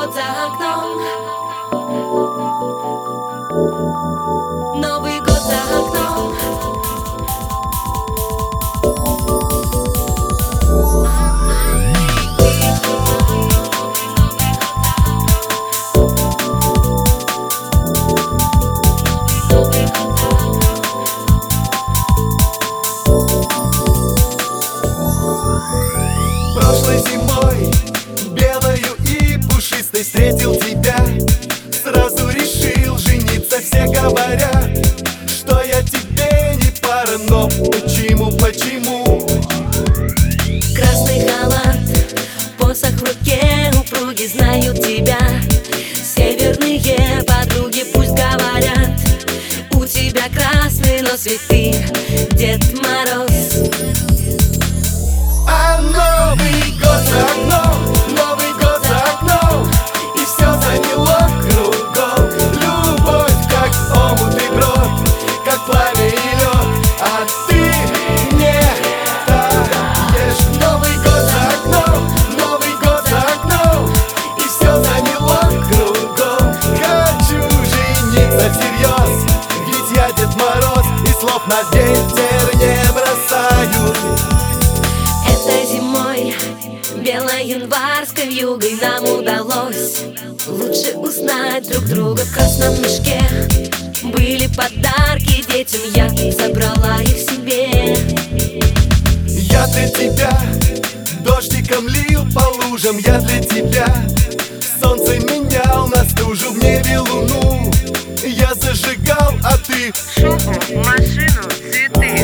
год за окном, Новый год за окном. Прошлой зимой, белою и пушистой, встретил тебя. Сразу решил жениться. Все говорят, что я тебе не пара. Но почему? Красный халат, посох в руке, упруги знают тебя. Северные подруги пусть говорят, у тебя красный нос, ведь ты Дед Мороз. А Новый год за окном, Новый год за окном, и все замело кругом. Любовь, как омут и брод, как пламя и лед, а ты не таешь. Новый год за окном, Новый год за окном, и все замело кругом. Хочу жениться всерьез, ведь я Дед Мороз, и слов на ветер не бросаю. Этой зимой, белой январской вьюгой, нам удалось лучше узнать друг друга. В красном мешке были подарки детям, я забрала их себе. Я для тебя дождиком лил по лужам, я для тебя солнце менял на стужу, в небе луну я зажигал, а ты шубу, машину, цветы.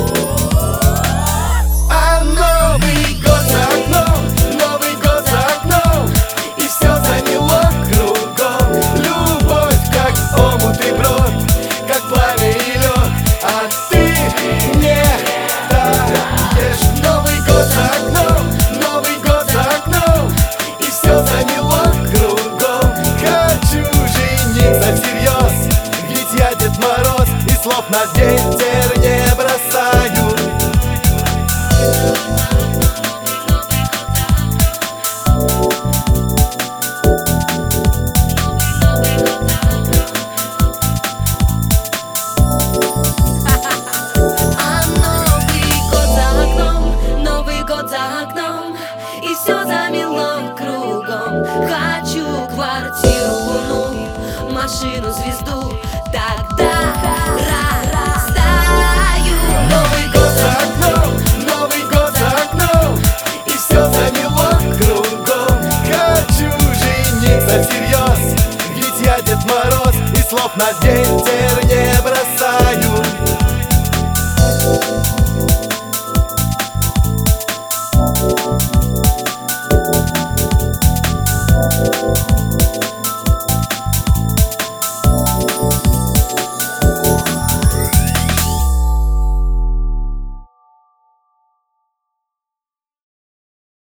А Новый год за окном, Новый год за окном, и все замело кругом. Любовь, как омут и брод, как пламя и лед, а ты не таешь. Новый год за окном, Новый год за окном, и все замело кругом. Хочу жениться всерьез, ведь я Дед Мороз, и слов на ветер не бросаю. И все замело кругом. Хочу квартиру, луну, машину, звезду. Тогда растаю. Новый год за окном, Новый год за окном, и все замело кругом. Хочу жениться всерьез, ведь я Дед Мороз, и слов на ветер не бросаю.